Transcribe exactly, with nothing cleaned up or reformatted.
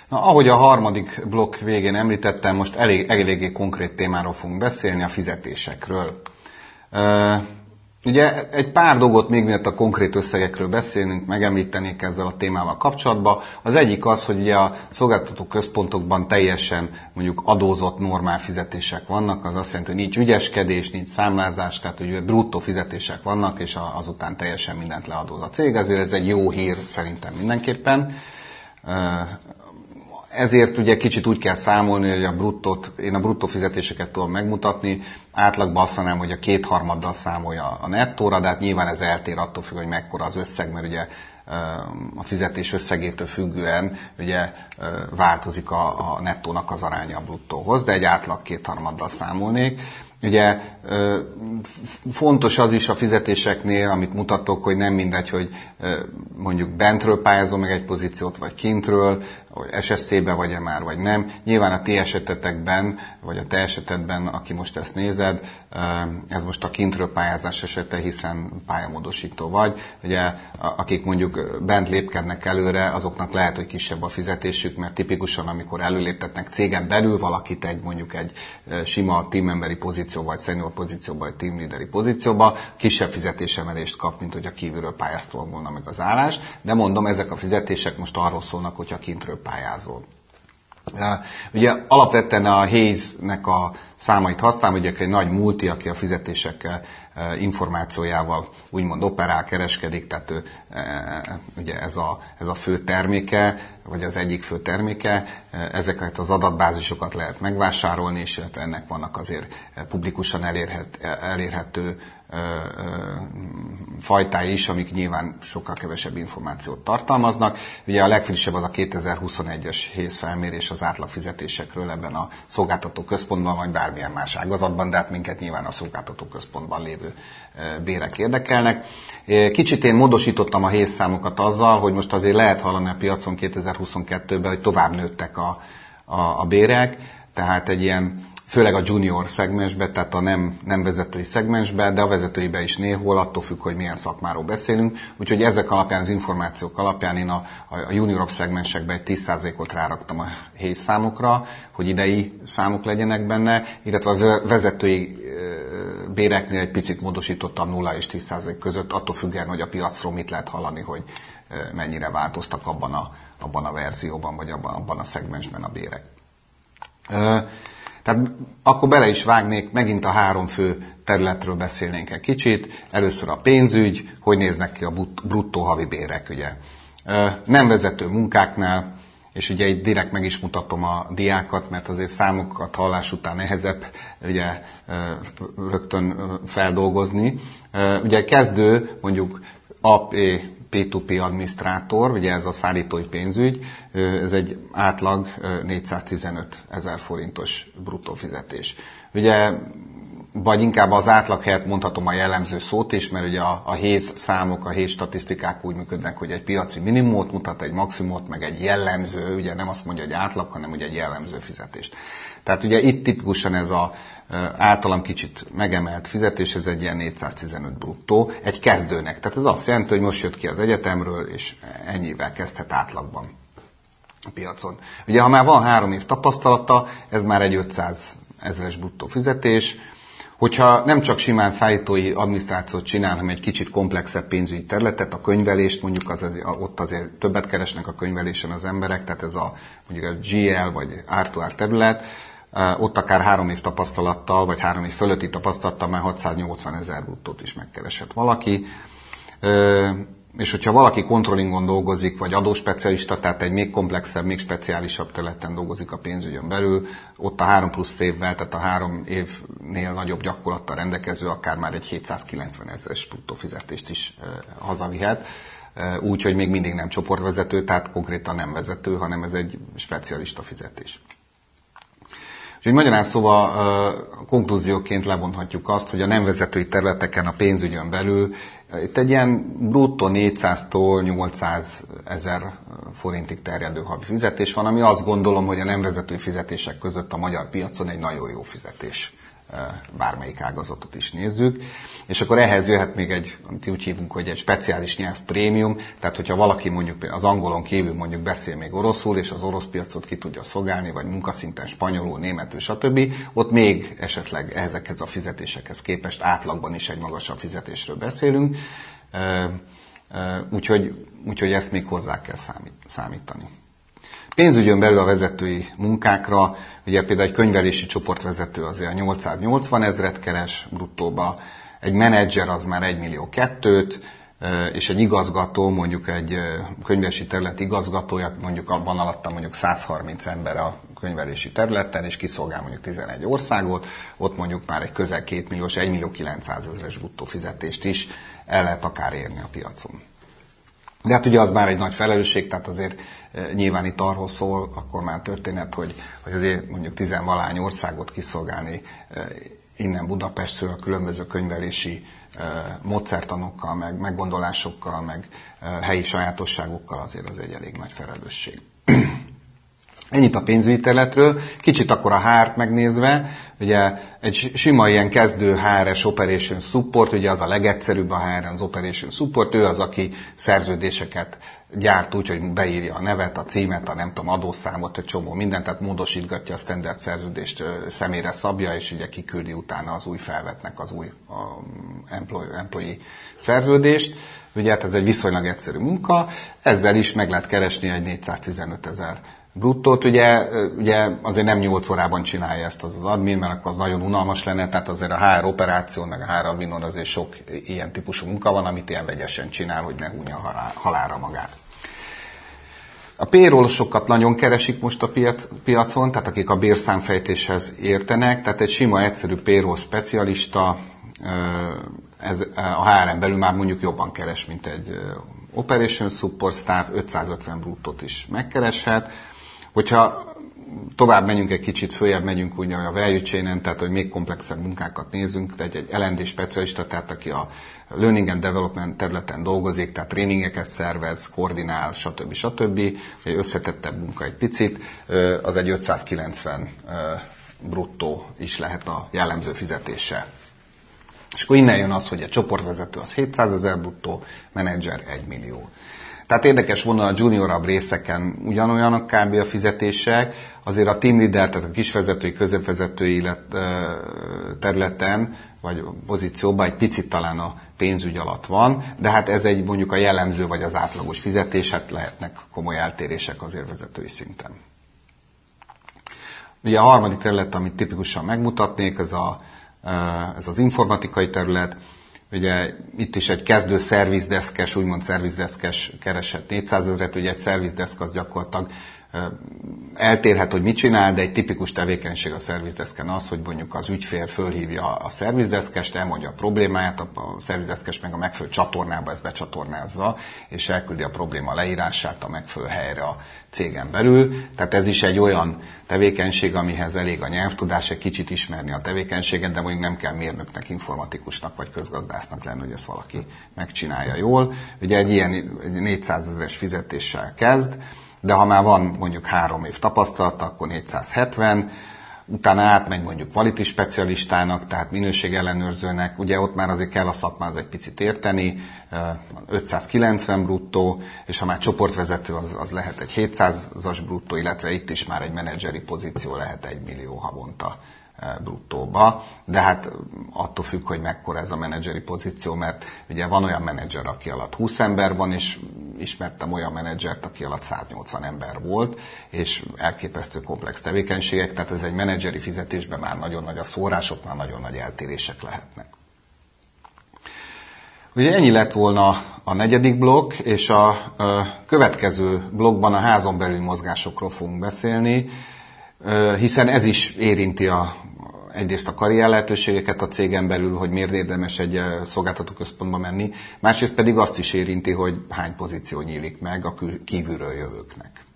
Na, ahogy a harmadik blokk végén említettem, most elég, eléggé konkrét témáról fogunk beszélni, a fizetésekről. Uh, ugye egy pár dolgot még miatt a konkrét összegekről beszélünk, megemlítenék ezzel a témával kapcsolatban. Az egyik az, hogy ugye a szolgáltató központokban teljesen mondjuk adózott normál fizetések vannak, az azt jelenti, hogy nincs ügyeskedés, nincs számlázás, tehát hogy bruttó fizetések vannak, és azután teljesen mindent leadóz a cég, ezért ez egy jó hír szerintem mindenképpen. Uh, Ezért ugye kicsit úgy kell számolni, hogy a bruttót, én a bruttó fizetéseket tudom megmutatni, átlagban azt mondanám, hogy a kétharmaddal számolja a nettóra, de hát nyilván ez eltér attól függ, hogy mekkora az összeg, mert ugye a fizetés összegétől függően ugye változik a, a nettónak az aránya a bruttóhoz, de egy átlag kétharmaddal számolnék. Ugye fontos az is a fizetéseknél, amit mutatok, hogy nem mindegy, hogy mondjuk bentről pályázom meg egy pozíciót, vagy kintről, vagy es es cé-be vagy-e már, vagy nem. Nyilván a ti esetetekben, vagy a te esetedben, aki most ezt nézed, ez most a kintről pályázás esete, hiszen pályamódosító vagy. Ugye, akik mondjuk bent lépkednek előre, azoknak lehet, hogy kisebb a fizetésük, mert tipikusan, amikor előléptetnek cégen belül valakit egy mondjuk egy sima teamemberi pozíció, vagy senior pozícióba, vagy teamleaderi pozícióba, kisebb fizetésemelést kap, mint hogy a kívülről pályáztól volna meg az állás. De mondom, ezek a fizetések most arról szólnak, hogyha kintről pályázol. Ugye alapvetően a Hayes-nek a számait használom, ugye egy nagy multi, aki a fizetések információjával úgymond operál, kereskedik, tehát ő, ugye ez a, ez a fő terméke, vagy az egyik fő terméke, ezeket az adatbázisokat lehet megvásárolni, és ennek vannak azért publikusan elérhet, elérhető fajtái is, amik nyilván sokkal kevesebb információt tartalmaznak. Ugye a legfrissebb az a kétezer-huszonegyes Hayes felmérés az átlagfizetésekről ebben a szolgáltató központban, vagy bármilyen más ágazatban, de hát minket nyilván a szolgáltató központban lévő bérek érdekelnek. Kicsit én módosítottam a Hayes számokat azzal, hogy most azért lehet hallani a piacon kétezer-huszonkettőben, hogy tovább nőttek a, a, a bérek, tehát egy ilyen főleg a junior szegmensbe, tehát a nem, nem vezetői szegmensbe, de a vezetőibe is néhol, attól függ, hogy milyen szakmáról beszélünk. Úgyhogy ezek alapján, az információk alapján én a, a junior szegmensekbe egy tíz százalékot ráraktam a Hayes számokra, hogy idei számok legyenek benne, illetve a vezetői béreknél egy picit módosítottam nulla és tíz százalék között, attól függően, hogy a piacról mit lehet hallani, hogy mennyire változtak abban a, abban a verzióban, vagy abban, abban a szegmensben a bérek. Tehát akkor bele is vágnék, megint a három fő területről beszélnénk egy kicsit. Először a pénzügy, hogy néznek ki a bruttó havi bérek, ugye. Nem vezető munkáknál, és ugye itt direkt meg is mutatom a diákat, mert azért számokat hallás után nehezebb ugye rögtön feldolgozni. Ugye kezdő, mondjuk á pé pé kettő pé adminisztrátor, ugye ez a szállítói pénzügy, ez egy átlag négyszáztizenöt ezer forintos bruttó fizetés. Ugye, vagy inkább az átlag helyett mondhatom a jellemző szót is, mert ugye a, a Hayes számok, a Hayes statisztikák úgy működnek, hogy egy piaci minimumot mutat, egy maximumot, meg egy jellemző, ugye nem azt mondja, hogy átlag, hanem ugye egy jellemző fizetést. Tehát ugye itt tipikusan ez a általam kicsit megemelt fizetés, ez egy ilyen négyszáztizenöt bruttó, egy kezdőnek. Tehát ez azt jelenti, hogy most jött ki az egyetemről, és ennyivel kezdhet átlagban a piacon. Ugye, ha már van három év tapasztalata, ez már egy ötszáz ezeres bruttó fizetés. Hogyha nem csak simán szállítói adminisztrációt csinál, hanem egy kicsit komplexebb pénzügyi területet, a könyvelést, mondjuk az, ott azért többet keresnek a könyvelésen az emberek, tehát ez a, mondjuk a gé el vagy er kettő er terület, ott akár három év tapasztalattal, vagy három év fölötti tapasztalattal már hatszáznyolcvan ezer bruttót is megkeresett valaki. És hogyha valaki controllingon dolgozik, vagy adóspecialista, tehát egy még komplexebb, még speciálisabb területen dolgozik a pénzügyön belül, ott a három plusz évvel, tehát a három évnél nagyobb gyakorlattal rendelkező, akár már egy hétszázkilencven ezeres bruttó fizetést is hazavihet. Úgy, hogy még mindig nem csoportvezető, tehát konkrétan nem vezető, hanem ez egy specialista fizetés. Úgyhogy magyarán szóval konklúzióként levonhatjuk azt, hogy a nem vezetői területeken a pénzügyön belül itt egy ilyen bruttó négyszáztól nyolcszáz ezer forintig terjedő havi fizetés van, ami azt gondolom, hogy a nem vezetői fizetések között a magyar piacon egy nagyon jó fizetés bármelyik ágazatot is nézzük. És akkor ehhez jöhet még egy, amit úgy hívunk, hogy egy speciális nyelv prémium, tehát hogyha valaki mondjuk az angolon kívül mondjuk beszél még oroszul, és az orosz piacot ki tudja szolgálni, vagy munkaszinten spanyolul, németül, stb., ott még esetleg ezekhez a fizetésekhez képest átlagban is egy magasabb fizetésről beszélünk, úgyhogy, úgyhogy ezt még hozzá kell számítani. Pénzügyön belül a vezetői munkákra, ugye például egy könyvelési csoportvezető azért nyolcszáznyolcvan ezret keres bruttóba, egy menedzser az már egy millió kettőt, és egy igazgató, mondjuk egy könyvelési terület igazgatója, mondjuk van alatta mondjuk száz harminc ember a könyvelési területen, és kiszolgál mondjuk tizenegy országot, ott mondjuk már egy közel két milliós, egy millió kilencszázezres bruttó fizetést is el lehet akár érni a piacon. De hát ugye az már egy nagy felelősség, tehát azért nyilván itt arról szól, akkor már történet, hogy, hogy azért mondjuk tizenvalány országot kiszolgálni innen Budapestről a különböző könyvelési módszertanokkal, meg meggondolásokkal, meg helyi sajátosságokkal azért az egy elég nagy felelősség. Ennyit a pénzügyi területről, kicsit akkor a há er-t megnézve, ugye egy sima ilyen kezdő há er es Operation Support, ugye az a legegyszerűbb a há er, az Operation Support, ő az, aki szerződéseket gyárt úgy, hogy beírja a nevet, a címet, a nem tudom, adószámot, egy csomó mindent, tehát módosítgatja a standard szerződést, személyre szabja, és ugye kiküldi utána az új felvetnek az új employee, employee szerződést. Ugye hát ez egy viszonylag egyszerű munka, ezzel is meg lehet keresni egy négyszáztizenötezer bruttót, ugye, ugye azért nem nyolc órában csinálja ezt az, az admin, mert akkor az nagyon unalmas lenne, tehát azért a há er operáció, meg a há er adminon azért sok ilyen típusú munka van, amit ilyen vegyesen csinál, hogy ne hunja halál, halálra magát. A payrollosokat nagyon keresik most a piac, piacon, tehát akik a bérszámfejtéshez értenek, tehát egy sima, egyszerű payroll specialista ez a há er-en belül már mondjuk jobban keres, mint egy Operation Support Staff, ötszázötven bruttót is megkereshet. Hogyha tovább megyünk egy kicsit, följebb megyünk úgy a value chain-en, tehát hogy még komplexebb munkákat nézünk, de egy, egy el and dé specialista, tehát aki a learning and development területen dolgozik, tehát tréningeket szervez, koordinál, stb. stb. Egy összetettebb munka egy picit, az egy ötszázkilencven bruttó is lehet a jellemző fizetése. És akkor innen jön az, hogy a csoportvezető az hétszázezer bruttó, menedzser egy millió. Tehát érdekes volna a juniorabb részeken ugyanolyanok kb. A fizetések, azért a team leader, tehát a kisvezetői, középvezetői területen, vagy pozícióban egy picit talán a pénzügy alatt van, de hát ez egy mondjuk a jellemző, vagy az átlagos fizetés, hát lehetnek komoly eltérések azért vezetői szinten. Ugye a harmadik terület, amit tipikusan megmutatnék, ez, a, ez az informatikai terület. Ugye itt is egy kezdő szervizdeszkes, úgymond szervizdeszkes keresett négyszázezret, ugye egy szervizdeszk az gyakorlatilag eltérhet, hogy mit csinál, de egy tipikus tevékenység a szervizdeszken az, hogy mondjuk az ügyfél fölhívja a szervizdeszkest, elmondja a problémáját, a szervizdeszkes meg a megfelelő csatornába ezt becsatornázza, és elküldi a probléma leírását a megfelelő helyre a cégen belül. Tehát ez is egy olyan tevékenység, amihez elég a nyelvtudás, egy kicsit ismerni a tevékenységet, de mondjuk nem kell mérnöknek, informatikusnak vagy közgazdásznak lenni, hogy ezt valaki megcsinálja jól. Ugye egy ilyen négyszázezres fizetéssel kezd, de ha már van mondjuk három év tapasztalata, akkor négyszázhetven, utána átmegy mondjuk quality specialistának, tehát minőségellenőrzőnek, ugye ott már azért kell a szakmához egy picit érteni, ötszázkilencven bruttó, és ha már csoportvezető, az, az lehet egy hétszázas bruttó, illetve itt is már egy menedzseri pozíció lehet egy millió havonta bruttóba, de hát attól függ, hogy mekkora ez a menedzseri pozíció, mert ugye van olyan menedzser, aki alatt húsz ember van, és ismertem olyan menedzsert, aki alatt száznyolcvan ember volt, és elképesztő komplex tevékenységek, tehát ez egy menedzseri fizetésben már nagyon nagy a szórások, már nagyon nagy eltérések lehetnek. Ugye ennyi lett volna a negyedik blokk, és a, a következő blokkban a házon belüli mozgásokról fogunk beszélni, hiszen ez is érinti a, egyrészt a karrier lehetőségeket a cégen belül, hogy miért érdemes egy szolgáltatóközpontba menni, másrészt pedig azt is érinti, hogy hány pozíció nyílik meg a kívülről jövőknek.